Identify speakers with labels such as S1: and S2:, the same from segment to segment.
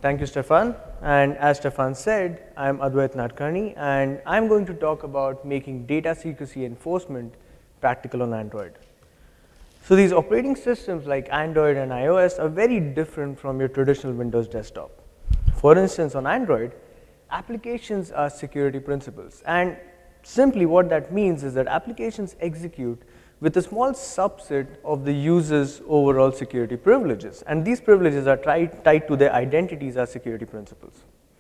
S1: Thank you, Stefan. And as Stefan said, I'm Advait Nadkarni, and I'm going to talk about making data secrecy enforcement practical on Android. So these operating systems like Android and iOS are very different from your traditional Windows desktop. For instance, on Android, applications are security principles. And simply what that means is that applications execute with a small subset of the user's overall security privileges. And these privileges are tied to their identities as security principles.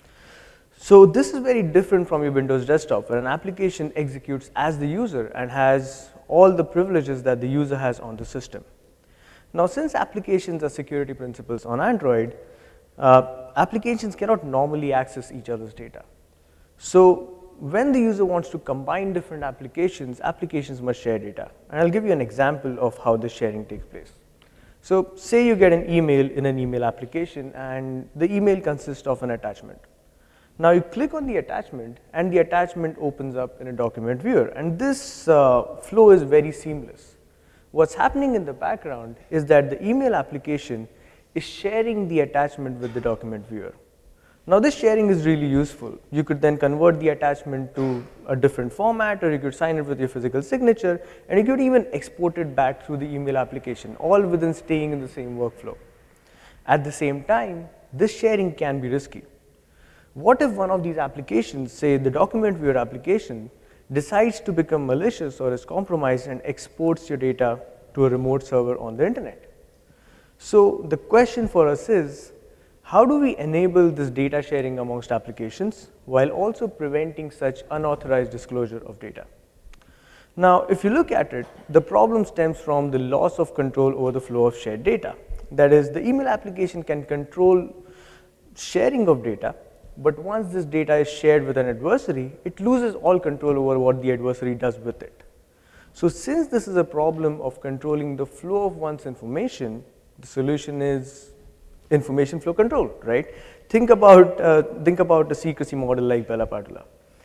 S1: So this is very different from your Windows desktop, where an application executes as the user and has all the privileges that the user has on the system. Now, since applications are security principles on Android, applications cannot normally access each other's data. So when the user wants to combine different applications, applications must share data. And I'll give you an example of how this sharing takes place. So say you get an email in an email application, and the email consists of an attachment. Now you click on the attachment, and the attachment opens up in a document viewer. And this flow is very seamless. What's happening in the background is that the email application is sharing the attachment with the document viewer. Now this sharing is really useful. You could then convert the attachment to a different format, or you could sign it with your physical signature, and you could even export it back through the email application, all within staying in the same workflow. At the same time, this sharing can be risky. What if one of these applications, say the document viewer application, decides to become malicious or is compromised and exports your data to a remote server on the internet? So the question for us is, how do we enable this data sharing amongst applications while also preventing such unauthorized disclosure of data? Now, if you look at it, the problem stems from the loss of control over the flow of shared data. That is, the email application can control sharing of data, but once this data is shared with an adversary, it loses all control over what the adversary does with it. So since this is a problem of controlling the flow of one's information, the solution is information flow control, right? Think about a secrecy model like Bella Padula.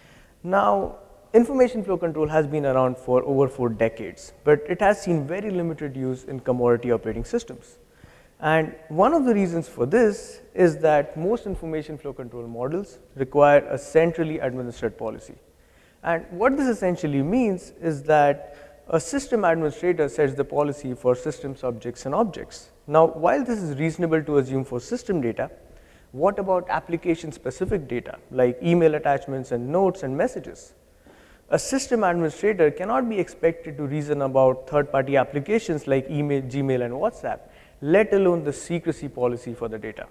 S1: Now, information flow control has been around for over 4 decades, but it has seen very limited use in commodity operating systems. And one of the reasons for this is that most information flow control models require a centrally administered policy. And what this essentially means is that a system administrator sets the policy for system subjects and objects. Now, while this is reasonable to assume for system data, what about application-specific data like email attachments and notes and messages? A system administrator cannot be expected to reason about third-party applications like email, Gmail, and WhatsApp, let alone the secrecy policy for the data.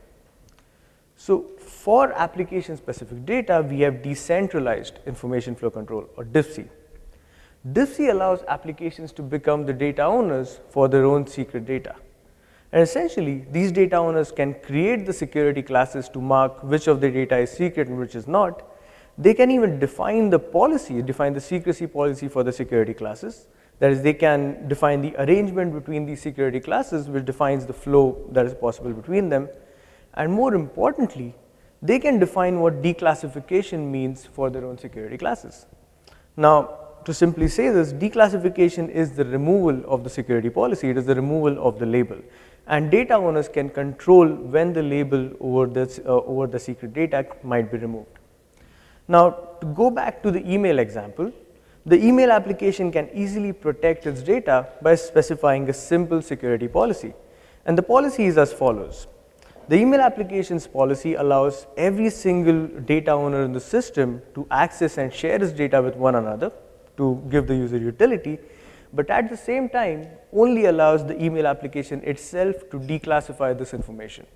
S1: So for application-specific data, we have decentralized information flow control, or DIFC. DIFC allows applications to become the data owners for their own secret data. And essentially, these data owners can create the security classes to mark which of the data is secret and which is not. They can even define the policy, define the secrecy policy for the security classes. That is, they can define the arrangement between these security classes, which defines the flow that is possible between them. And more importantly, they can define what declassification means for their own security classes. Now, to simply say this, declassification is the removal of the security policy. It is the removal of the label. And data owners can control when the label over the secret data might be removed. Now, to go back to the email example, the email application can easily protect its data by specifying a simple security policy. And the policy is as follows. The email application's policy allows every single data owner in the system to access and share its data with one another to give the user utility, but at the same time only allows the email application itself to declassify this information.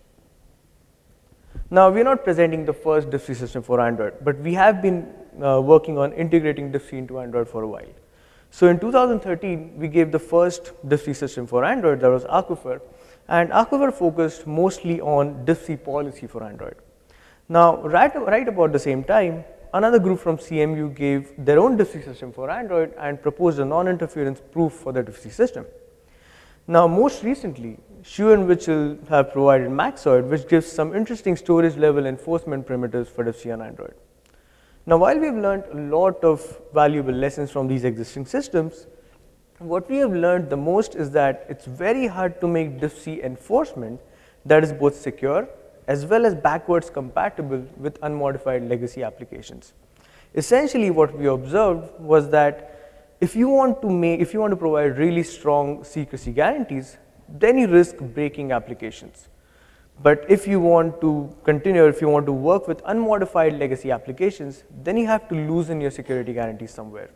S1: Now, we are not presenting the first DIFC system for Android, but we have been working on integrating DIFC into Android for a while. So in 2013, we gave the first DIFC system for Android, that was Aquifer, and Aquifer focused mostly on DIFC policy for Android. Now, right about the same time, another group from CMU gave their own DIFC system for Android and proposed a non-interference proof for the DIFC system. Now, most recently, Xu and Mitchell have provided Maxoid, which gives some interesting storage level enforcement primitives for DIFC on Android. Now, while we've learned a lot of valuable lessons from these existing systems, what we have learned the most is that it's very hard to make DIFC enforcement that is both secure as well as backwards compatible with unmodified legacy applications. Essentially, what we observed was that if you want to provide really strong secrecy guarantees, then you risk breaking applications. But if you want to continue, if you want to work with unmodified legacy applications, then you have to loosen your security guarantees somewhere.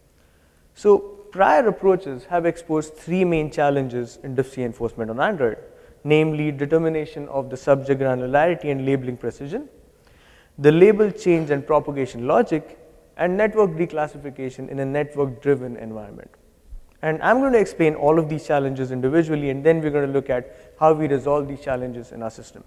S1: So prior approaches have exposed three main challenges in diffc enforcement on Android, namely determination of the subject granularity and labeling precision, the label change and propagation logic, and network declassification in a network-driven environment. And I'm going to explain all of these challenges individually, and then we're going to look at how we resolve these challenges in our system.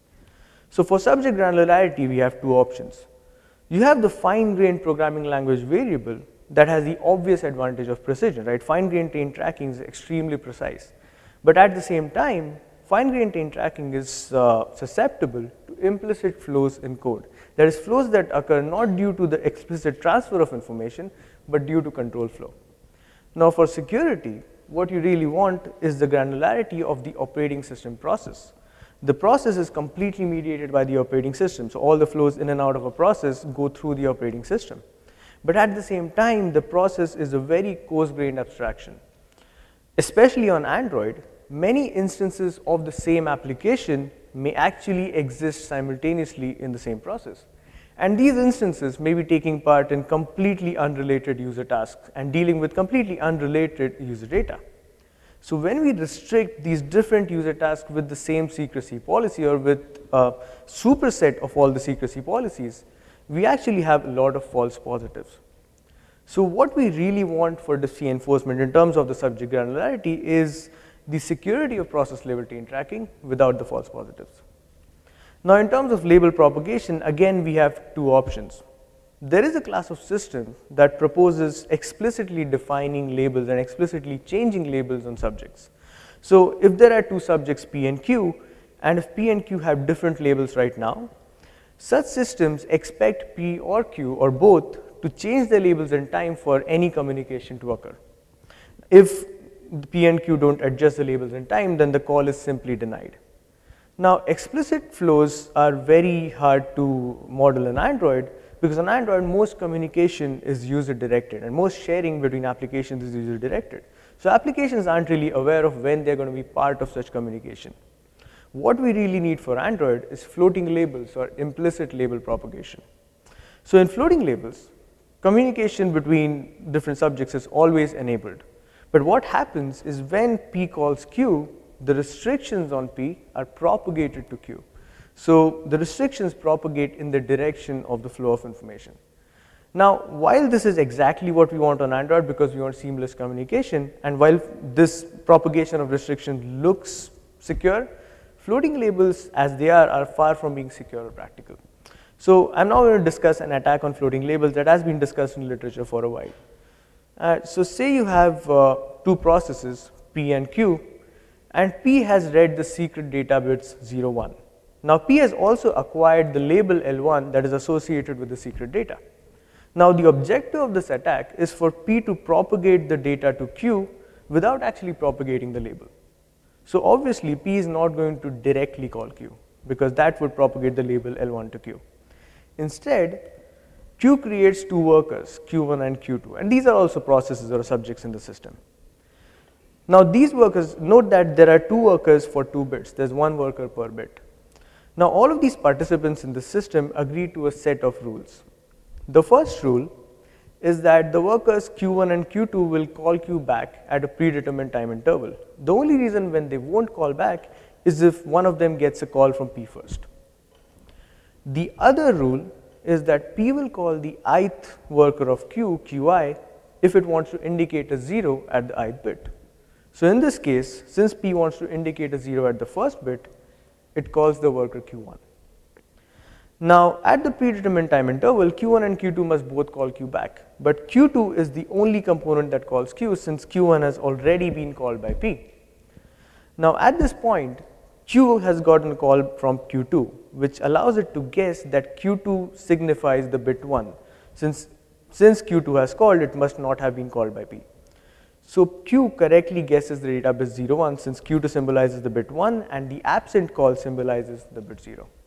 S1: So for subject granularity, we have two options. You have the fine-grained programming language variable that has the obvious advantage of precision, right? Fine-grained taint tracking is extremely precise. But at the same time, fine-grained taint tracking is susceptible to implicit flows in code. That is, flows that occur not due to the explicit transfer of information, but due to control flow. Now for security, what you really want is the granularity of the operating system process. The process is completely mediated by the operating system, so all the flows in and out of a process go through the operating system. But at the same time, the process is a very coarse-grained abstraction. Especially on Android, many instances of the same application may actually exist simultaneously in the same process. And these instances may be taking part in completely unrelated user tasks and dealing with completely unrelated user data. So when we restrict these different user tasks with the same secrecy policy or with a superset of all the secrecy policies, we actually have a lot of false positives. So what we really want for diffc enforcement in terms of the subject granularity is the security of process level taint tracking without the false positives. Now in terms of label propagation, again we have two options. There is a class of system that proposes explicitly defining labels and explicitly changing labels on subjects. So if there are two subjects P and Q, and if P and Q have different labels right now, such systems expect P or Q or both to change their labels in time for any communication to occur. If P and Q don't adjust the labels in time, then the call is simply denied. Now explicit flows are very hard to model in Android because on Android most communication is user directed and most sharing between applications is user directed. So applications aren't really aware of when they're going to be part of such communication. What we really need for Android is floating labels or implicit label propagation. So in floating labels, communication between different subjects is always enabled. But what happens is when P calls Q, the restrictions on P are propagated to Q. So the restrictions propagate in the direction of the flow of information. Now, while this is exactly what we want on Android because we want seamless communication, and while this propagation of restrictions looks secure, floating labels as they are far from being secure or practical. So I'm now going to discuss an attack on floating labels that has been discussed in literature for a while. So say you have two processes, P and Q, and P has read the secret data bits 0, 1. Now P has also acquired the label L1 that is associated with the secret data. Now the objective of this attack is for P to propagate the data to Q without actually propagating the label. So obviously P is not going to directly call Q because that would propagate the label L1 to Q. Instead, Q creates two workers, Q1 and Q2, and these are also processes or subjects in the system. Now these workers, note that there are two workers for 2 bits, there's one worker per bit. Now all of these participants in the system agree to a set of rules. The first rule is that the workers Q1 and Q2 will call Q back at a predetermined time interval. The only reason when they won't call back is if one of them gets a call from P first. The other rule is that P will call the ith worker of Q, Qi, if it wants to indicate a 0 at the ith bit. So in this case, since P wants to indicate a 0 at the first bit, it calls the worker Q1. Now at the predetermined time interval, Q1 and Q2 must both call Q back, but Q2 is the only component that calls Q since Q1 has already been called by P. Now at this point, Q has gotten a call from Q2, which allows it to guess that Q2 signifies the bit 1. Since Q2 has called, it must not have been called by P. So Q correctly guesses the data bit 0, 1 since Q2 symbolizes the bit 1 and the absent call symbolizes the bit 0.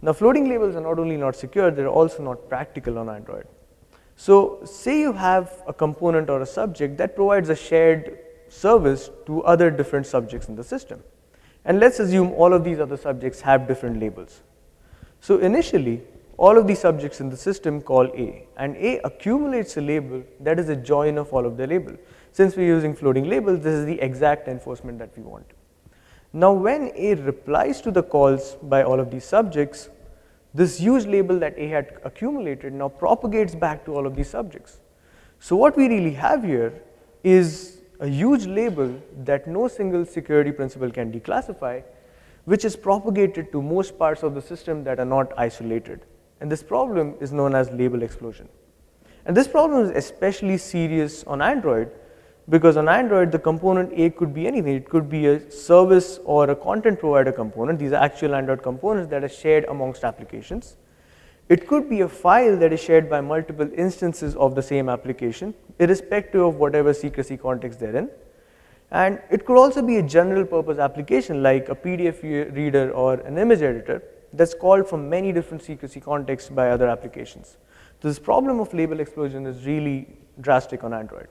S1: Now, floating labels are not only not secure, they're also not practical on Android. So say you have a component or a subject that provides a shared service to other different subjects in the system. And let's assume all of these other subjects have different labels. So initially, all of these subjects in the system call A, and A accumulates a label that is a join of all of the labels. Since we're using floating labels, this is the exact enforcement that we want. Now, when A replies to the calls by all of these subjects, this huge label that A had accumulated now propagates back to all of these subjects. So what we really have here is a huge label that no single security principal can declassify, which is propagated to most parts of the system that are not isolated. And this problem is known as label explosion. And this problem is especially serious on Android, because on Android, the component A could be anything. It could be a service or a content provider component. These are actual Android components that are shared amongst applications. It could be a file that is shared by multiple instances of the same application, irrespective of whatever secrecy context they're in. And it could also be a general purpose application like a PDF reader or an image editor that's called from many different secrecy contexts by other applications. So this problem of label explosion is really drastic on Android.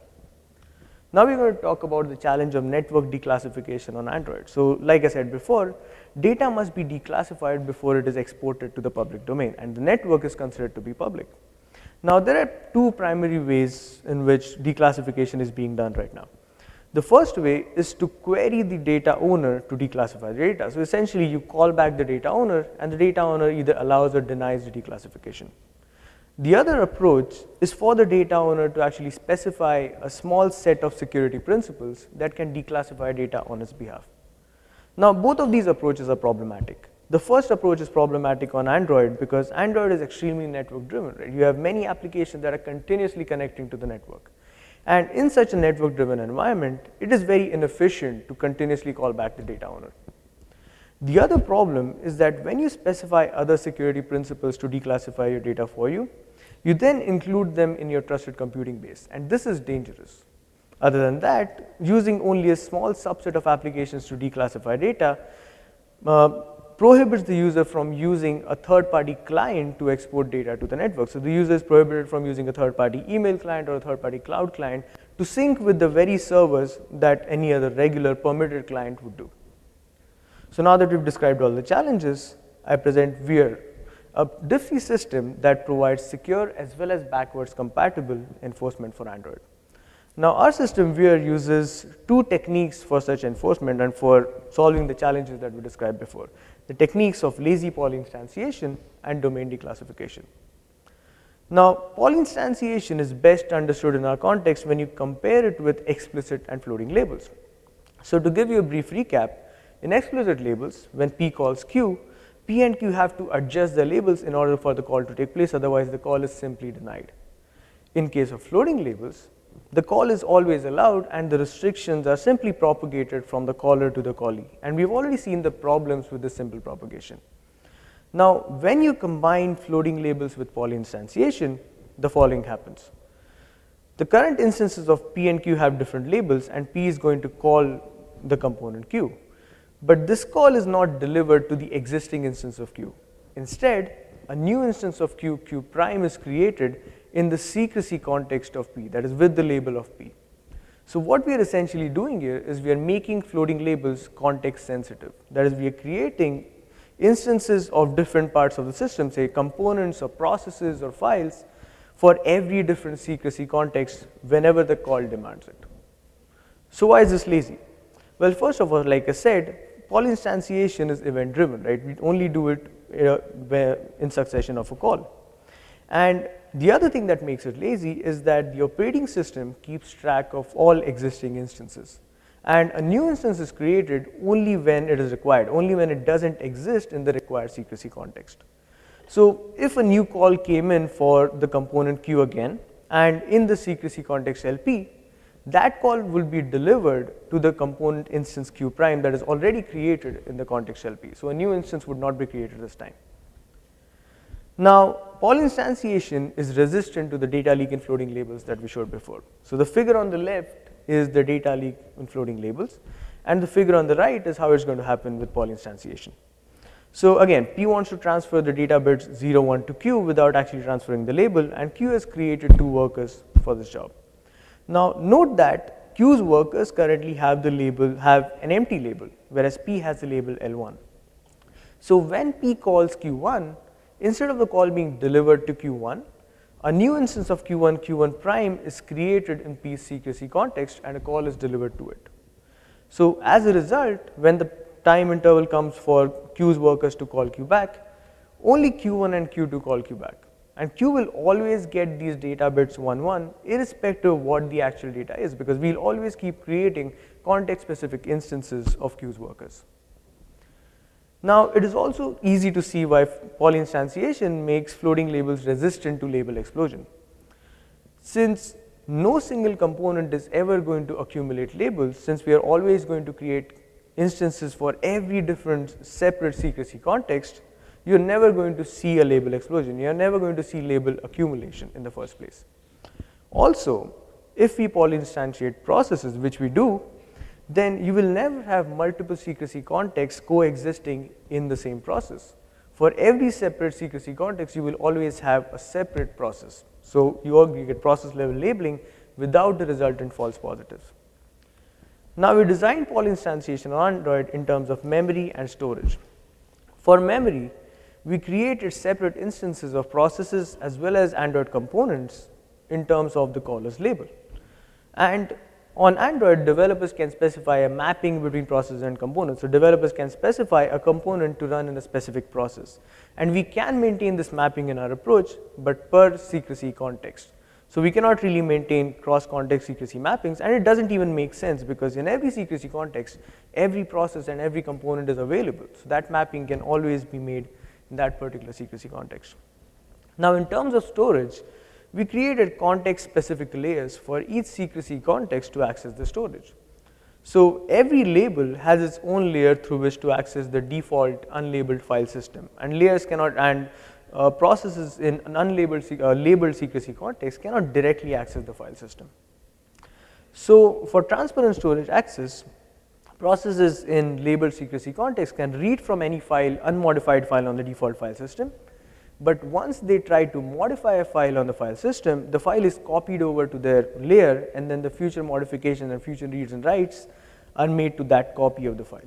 S1: Now we're going to talk about the challenge of network declassification on Android. So like I said before, data must be declassified before it is exported to the public domain, and the network is considered to be public. Now there are two primary ways in which declassification is being done right now. The first way is to query the data owner to declassify the data. So essentially you call back the data owner, and the data owner either allows or denies the declassification. The other approach is for the data owner to actually specify a small set of security principles that can declassify data on its behalf. Now, both of these approaches are problematic. The first approach is problematic on Android because Android is extremely network driven. Right? You have many applications that are continuously connecting to the network. And in such a network driven environment, it is very inefficient to continuously call back the data owner. The other problem is that when you specify other security principles to declassify your data for you, you then include them in your trusted computing base, and this is dangerous. Other than that, using only a small subset of applications to declassify data prohibits the user from using a third-party client to export data to the network. So the user is prohibited from using a third-party email client or a third-party cloud client to sync with the very servers that any other regular permitted client would do. So now that we've described all the challenges, I present Weir, a Diffie system that provides secure as well as backwards compatible enforcement for Android. Now our system Weir uses two techniques for such enforcement and for solving the challenges that we described before. The techniques of lazy polyinstantiation and domain declassification. Now polyinstantiation is best understood in our context when you compare it with explicit and floating labels. So to give you a brief recap, in explicit labels, when P calls Q, P and Q have to adjust the labels in order for the call to take place, otherwise the call is simply denied. In case of floating labels, the call is always allowed and the restrictions are simply propagated from the caller to the callee, and we've already seen the problems with this simple propagation. Now, when you combine floating labels with polyinstantiation, the following happens. The current instances of P and Q have different labels, and P is going to call the component Q. But this call is not delivered to the existing instance of Q. Instead, a new instance of Q, Q prime, is created in the secrecy context of P, that is with the label of P. So what we are essentially doing here is we are making floating labels context sensitive. That is, we are creating instances of different parts of the system, say components or processes or files, for every different secrecy context whenever the call demands it. So why is this lazy? Well, first of all, like I said, polyinstantiation is event driven, right? We only do it in succession of a call. And the other thing that makes it lazy is that the operating system keeps track of all existing instances. And a new instance is created only when it is required, only when it doesn't exist in the required secrecy context. So if a new call came in for the component Q again, and in the secrecy context LP, that call will be delivered to the component instance Q prime that is already created in the context LP. So a new instance would not be created this time. Now, polyinstantiation is resistant to the data leak in floating labels that we showed before. So the figure on the left is the data leak in floating labels, and the figure on the right is how it's going to happen with polyinstantiation. So again, P wants to transfer the data bits 0, 1 to Q without actually transferring the label, and Q has created 2 workers for this job. Now note that Q's workers currently have an empty label, whereas P has the label L1. So when P calls Q1, instead of the call being delivered to Q1, a new instance of Q1 prime is created in P's secrecy context and a call is delivered to it. So as a result, when the time interval comes for Q's workers to call Q back, only Q1 and Q2 call Q back. And Q will always get these data bits 1, 1 irrespective of what the actual data is, because we'll always keep creating context specific instances of Q's workers. Now it is also easy to see why polyinstantiation makes floating labels resistant to label explosion. Since no single component is ever going to accumulate labels, since we are always going to create instances for every different separate secrecy context, you're never going to see a label explosion. You're never going to see label accumulation in the first place. Also, if we polyinstantiate processes, which we do, then you will never have multiple secrecy contexts coexisting in the same process. For every separate secrecy context, you will always have a separate process. So you get process level labeling without the resultant false positives. Now we design polyinstantiation on Android in terms of memory and storage. For memory, we created separate instances of processes as well as Android components in terms of the caller's label. And on Android, developers can specify a mapping between processes and components. So developers can specify a component to run in a specific process. And we can maintain this mapping in our approach, but per secrecy context. So we cannot really maintain cross-context secrecy mappings, and it doesn't even make sense because in every secrecy context, every process and every component is available. So that mapping can always be made in that particular secrecy context. Now in terms of storage, we created context-specific layers for each secrecy context to access the storage. So every label has its own layer through which to access the default unlabeled file system, and layers cannot, and processes in an unlabeled labeled secrecy context cannot directly access the file system. So for transparent storage access, processes in labeled secrecy context can read from any file, unmodified file on the default file system. But once they try to modify a file on the file system, the file is copied over to their layer, and then the future modifications and future reads and writes are made to that copy of the file.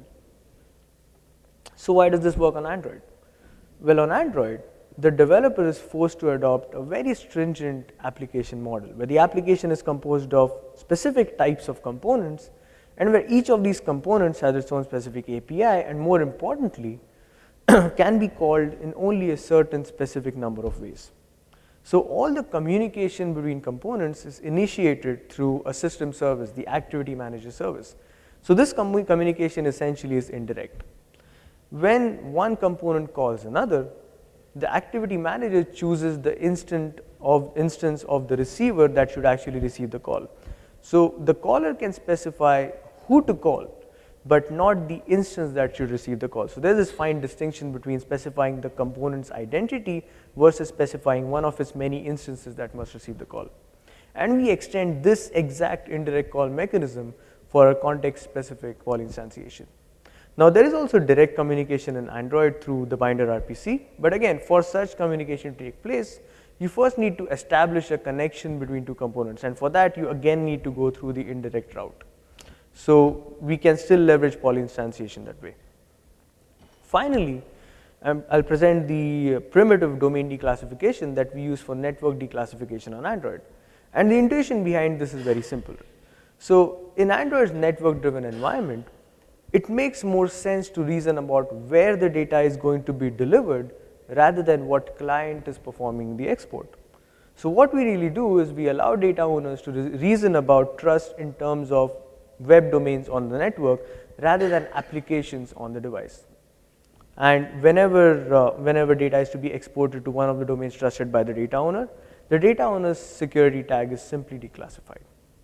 S1: So why does this work on Android? Well, on Android, the developer is forced to adopt a very stringent application model, where the application is composed of specific types of components, and where each of these components has its own specific API, and more importantly, can be called in only a certain specific number of ways. So all the communication between components is initiated through a system service, the activity manager service. So this communication essentially is indirect. When one component calls another, the activity manager chooses the instance of the receiver that should actually receive the call. So the caller can specify who to call, but not the instance that should receive the call. So there's this fine distinction between specifying the component's identity versus specifying one of its many instances that must receive the call. And we extend this exact indirect call mechanism for a context-specific polyinstantiation. Now there is also direct communication in Android through the binder RPC, but again, for such communication to take place, you first need to establish a connection between two components, and for that you again need to go through the indirect route. So we can still leverage polyinstantiation that way. Finally, I'll present the primitive domain declassification that we use for network declassification on Android. And the intuition behind this is very simple. So in Android's network-driven environment, it makes more sense to reason about where the data is going to be delivered rather than what client is performing the export. So what we really do is we allow data owners to reason about trust in terms of web domains on the network rather than applications on the device. And whenever data is to be exported to one of the domains trusted by the data owner's security tag is simply declassified.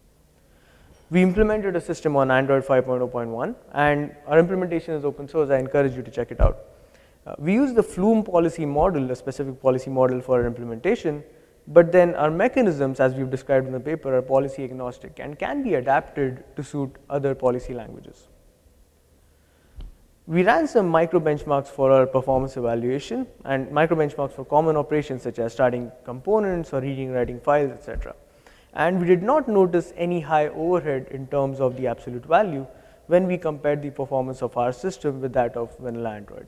S1: We implemented a system on Android 5.0.1, and our implementation is open source. I encourage you to check it out. We use the Flume policy model, a specific policy model for our implementation, but then our mechanisms, as we've described in the paper, are policy agnostic and can be adapted to suit other policy languages. We ran some micro benchmarks for our performance evaluation and micro benchmarks for common operations such as starting components or reading and writing files, etc. And we did not notice any high overhead in terms of the absolute value when we compared the performance of our system with that of vanilla Android.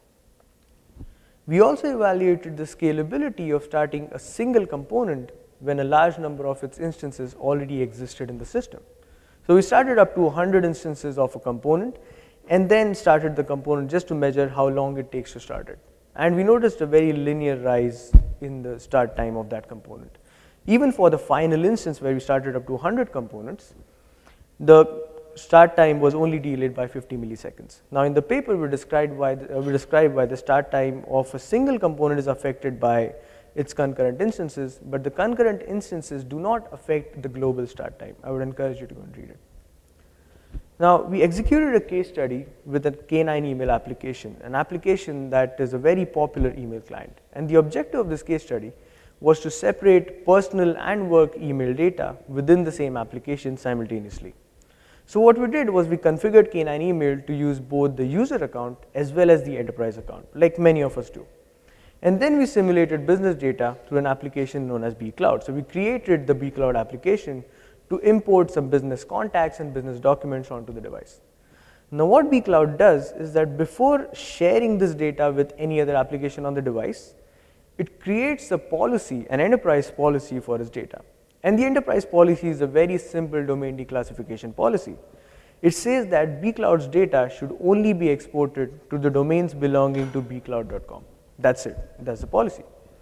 S1: We also evaluated the scalability of starting a single component when a large number of its instances already existed in the system. So we started up to 100 instances of a component and then started the component just to measure how long it takes to start it. And we noticed a very linear rise in the start time of that component. Even for the final instance where we started up to 100 components, the start time was only delayed by 50 milliseconds. Now in the paper we described why the start time of a single component is affected by its concurrent instances, but the concurrent instances do not affect the global start time. I would encourage you to go and read it. Now, we executed a case study with a K9 email application, an application that is a very popular email client. And the objective of this case study was to separate personal and work email data within the same application simultaneously. So what we did was we configured K9 email to use both the user account as well as the enterprise account, like many of us do. And then we simulated business data through an application known as bCloud. So we created the bCloud application to import some business contacts and business documents onto the device. Now what bCloud does is that before sharing this data with any other application on the device, it creates a policy, an enterprise policy for its data. And the enterprise policy is a very simple domain declassification policy. It says that bCloud's data should only be exported to the domains belonging to bcloud.com. That's it, that's the policy.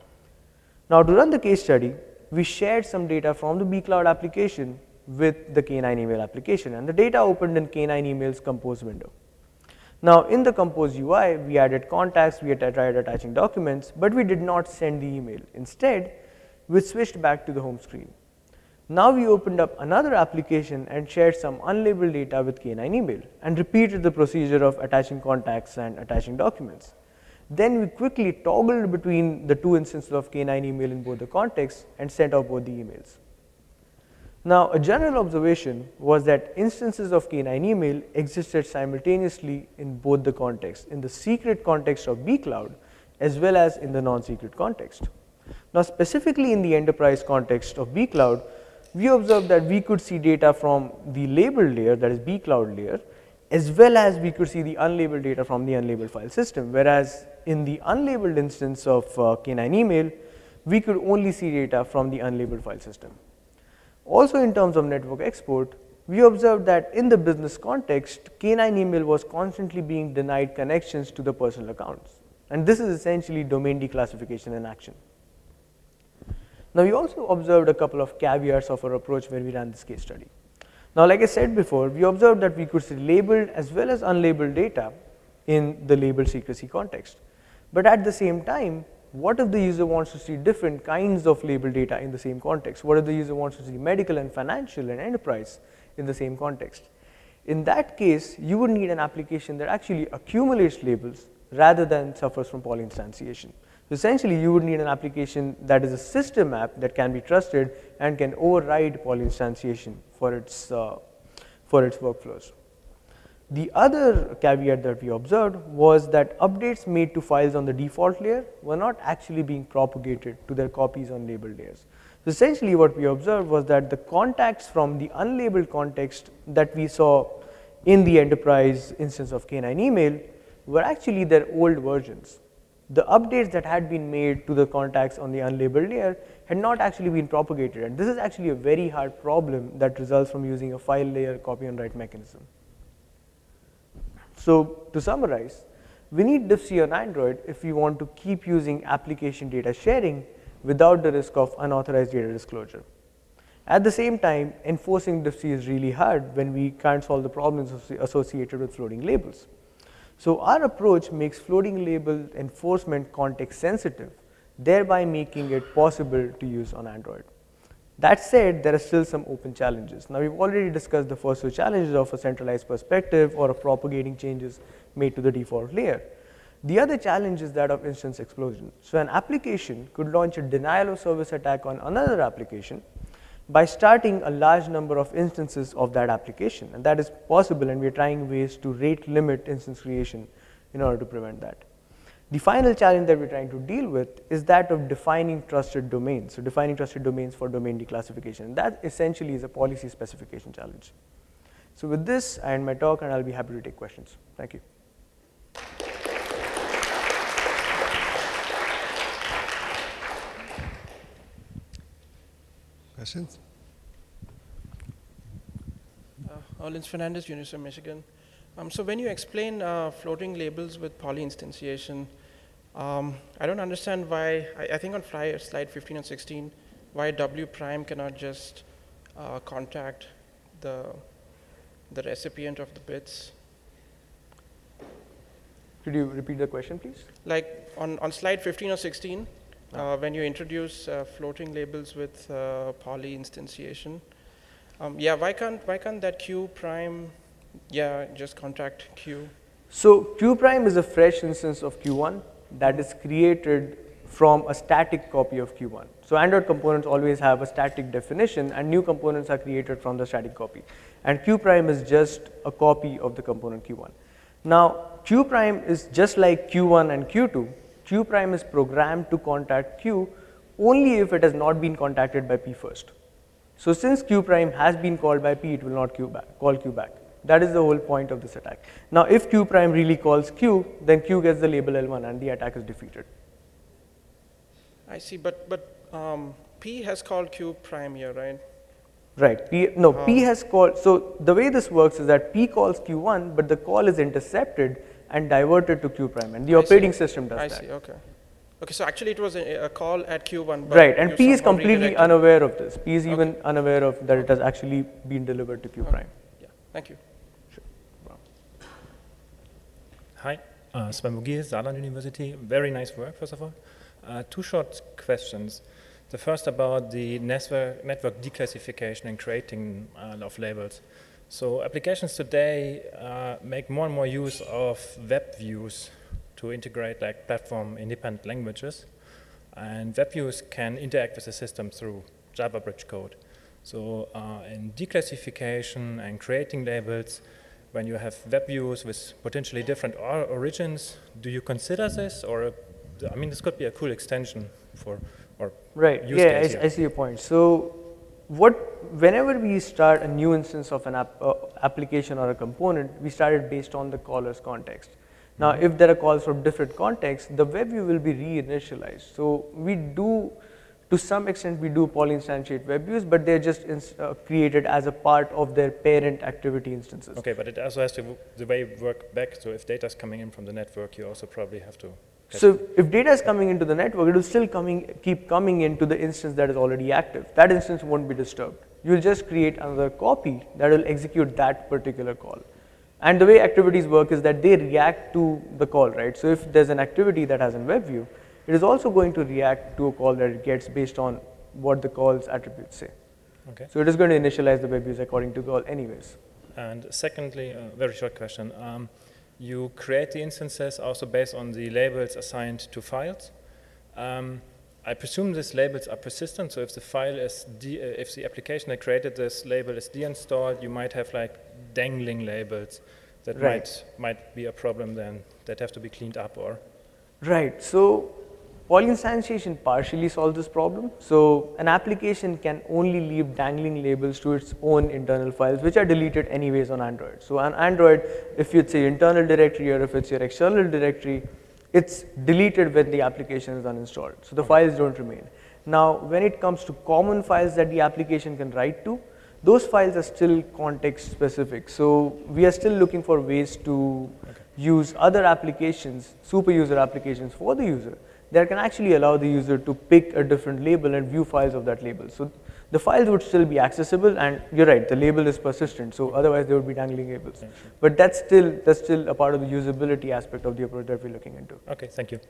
S1: Now to run the case study, we shared some data from the bCloud application with the K9 email application, and the data opened in K9 email's compose window. Now in the compose UI, we added contacts, we tried attaching documents, but we did not send the email. Instead, we switched back to the home screen. Now we opened up another application and shared some unlabeled data with K9 email and repeated the procedure of attaching contacts and attaching documents. Then we quickly toggled between the two instances of K9 email in both the contexts and sent out both the emails. Now a general observation was that instances of K9 email existed simultaneously in both the contexts, in the secret context of bCloud as well as in the non-secret context. Now specifically in the enterprise context of bCloud, we observed that we could see data from the labeled layer, that is bCloud layer, as well as we could see the unlabeled data from the unlabeled file system, whereas in the unlabeled instance of K9 email, we could only see data from the unlabeled file system. Also in terms of network export, we observed that in the business context, K9 email was constantly being denied connections to the personal accounts. And this is essentially domain declassification in action. Now we also observed a couple of caveats of our approach when we ran this case study. Now like I said before, we observed that we could see labeled as well as unlabeled data in the labeled secrecy context. But at the same time, what if the user wants to see different kinds of labeled data in the same context? What if the user wants to see medical and financial and enterprise in the same context? In that case, you would need an application that actually accumulates labels rather than suffers from polyinstantiation. So essentially, you would need an application that is a system app that can be trusted and can override polyinstantiation for its workflows. The other caveat that we observed was that updates made to files on the default layer were not actually being propagated to their copies on labeled layers. So essentially what we observed was that the contacts from the unlabeled context that we saw in the enterprise instance of K9 email were actually their old versions. The updates that had been made to the contacts on the unlabeled layer had not actually been propagated, and this is actually a very hard problem that results from using a file layer copy and write mechanism. So to summarize, we need diffc on Android if we want to keep using application data sharing without the risk of unauthorized data disclosure. At the same time, enforcing diffc is really hard when we can't solve the problems associated with floating labels. So our approach makes floating label enforcement context sensitive, thereby making it possible to use on Android. That said, there are still some open challenges. Now we've already discussed the first two challenges of a centralized perspective or of propagating changes made to the default layer. The other challenge is that of instance explosion. So an application could launch a denial of service attack on another application, by starting a large number of instances of that application. And that is possible, and we are trying ways to rate limit instance creation in order to prevent that. The final challenge that we're trying to deal with is that of defining trusted domains. So defining trusted domains for domain declassification. That essentially is a policy specification challenge. So with this, I end my talk, and I'll be happy to take questions. Thank you.
S2: Questions?
S3: Lins Fernandez, University of Michigan. So when you explain floating labels with poly instantiation, I don't understand why, I think on slide 15 and 16, why W prime cannot just contact the recipient of the bits.
S1: Could you repeat the question, please?
S3: Like on slide 15 or 16, when you introduce floating labels with poly instantiation, yeah, why can't that Q prime, yeah, just contact Q?
S1: So Q prime is a fresh instance of Q1 that is created from a static copy of Q1. So Android components always have a static definition, and new components are created from the static copy. And Q prime is just a copy of the component Q1. Now, Q prime is just like Q1 and Q2. Q prime is programmed to contact Q only if it has not been contacted by P first. So since Q prime has been called by P, it will not call Q back. That is the whole point of this attack. Now, if Q prime really calls Q, then Q gets the label L1 and the attack is defeated.
S3: I see, but P has called Q prime here, right?
S1: Right. P has called. So the way this works is that P calls Q1, but the call is intercepted and diverted to Q prime, and the operating system does that.
S3: I see. Okay. Okay. So actually, it was a call at Q1. But
S1: right, and P is completely unaware of this. P is even unaware of that it has actually been delivered to Q prime.
S3: Yeah. Thank you.
S1: Sure. Wow.
S4: Hi, Sven Bugir, Saarland University. Very nice work, first of all. Two short questions. The first about the network declassification and creating of labels. So applications today make more and more use of web views to integrate like platform independent languages. And web views can interact with the system through Java bridge code. So in declassification and creating labels, when you have web views with potentially different origins, do you consider this? Or, I mean, this could be a cool extension for
S1: right.
S4: use
S1: Yeah,
S4: case
S1: I see your point. So whenever we start a new instance of an application or a component, we start it based on the caller's context. Now, if there are calls from different contexts, the web view will be reinitialized. So we do, to some extent, we do poly-instantiate web views, but they're just created as a part of their parent activity instances.
S4: Okay, but it also has to the way work back. So if data is coming in from the network, you also probably have to.
S1: So if data is coming into the network, it will still keep coming into the instance that is already active. That instance won't be disturbed. You'll just create another copy that will execute that particular call. And the way activities work is that they react to the call, right? So if there's an activity that has a web view, it is also going to react to a call that it gets based on what the call's attributes say.
S4: Okay.
S1: So it is going to initialize the web views according to call anyways.
S4: And secondly, a very short question. You create the instances also based on the labels assigned to files. I presume these labels are persistent. So if the file is, if the application that created this label is deinstalled, you might have like dangling labels that might be a problem then that have to be cleaned up or.
S1: Right. So poly-instantiation partially solves this problem. So an application can only leave dangling labels to its own internal files, which are deleted anyways on Android. So on Android, if it's your internal directory or if it's your external directory, it's deleted when the application is uninstalled. So the files don't remain. Now, when it comes to common files that the application can write to, those files are still context specific. So we are still looking for ways to use other applications, super user applications for the user that can actually allow the user to pick a different label and view files of that label. So the files would still be accessible, and you're right, the label is persistent, so otherwise there would be dangling labels.
S4: Yeah, sure.
S1: But that's still a part of the usability aspect of the approach that we're looking into.
S4: Okay, thank you.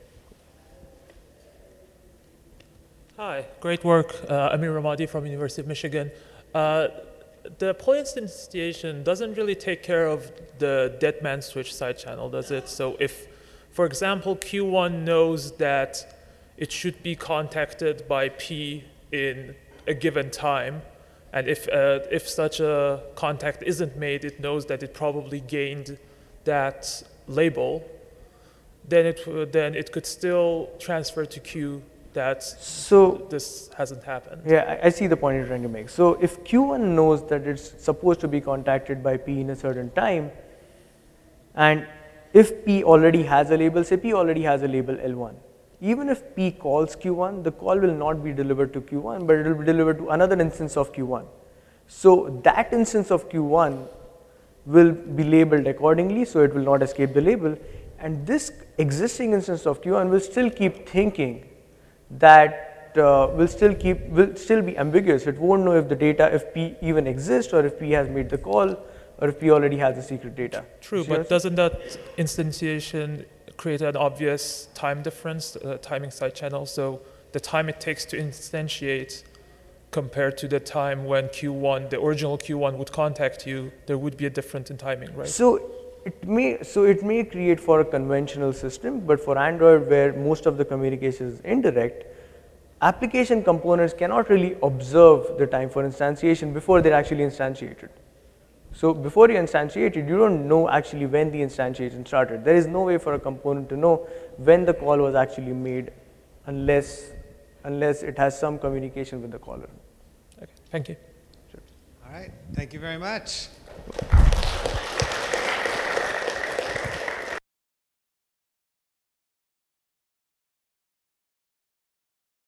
S5: Hi, great work. Amir Ramadi from University of Michigan. The poly instantiation doesn't really take care of the dead man switch side channel, does it? So if, for example, Q1 knows that it should be contacted by P in a given time, And if such a contact isn't made, it knows that it probably gained that label. Then it could still transfer to Q that this hasn't happened.
S1: Yeah, I see the point you're trying to make. So if Q1 knows that it's supposed to be contacted by P in a certain time, and if P already has a label, say P already has a label L1, even if P calls Q1, the call will not be delivered to Q1, but it will be delivered to another instance of Q1. So that instance of Q1 will be labeled accordingly, so it will not escape the label. And this existing instance of Q1 will still keep thinking that will still be ambiguous. It won't know if the data, if P even exists, or if P has made the call, or if P already has the secret data.
S5: True, but doesn't that instantiation create an obvious time difference, timing side channel? So the time it takes to instantiate compared to the time when Q1, the original Q1 would contact you, there would be a difference in timing, right?
S1: So it may create for a conventional system, but for Android, where most of the communication is indirect, application components cannot really observe the time for instantiation before they're actually instantiated. So before you instantiate it, you don't know actually when the instantiation started. There is no way for a component to know when the call was actually made unless it has some communication with the caller.
S5: Okay, thank you.
S2: All right, thank you very much.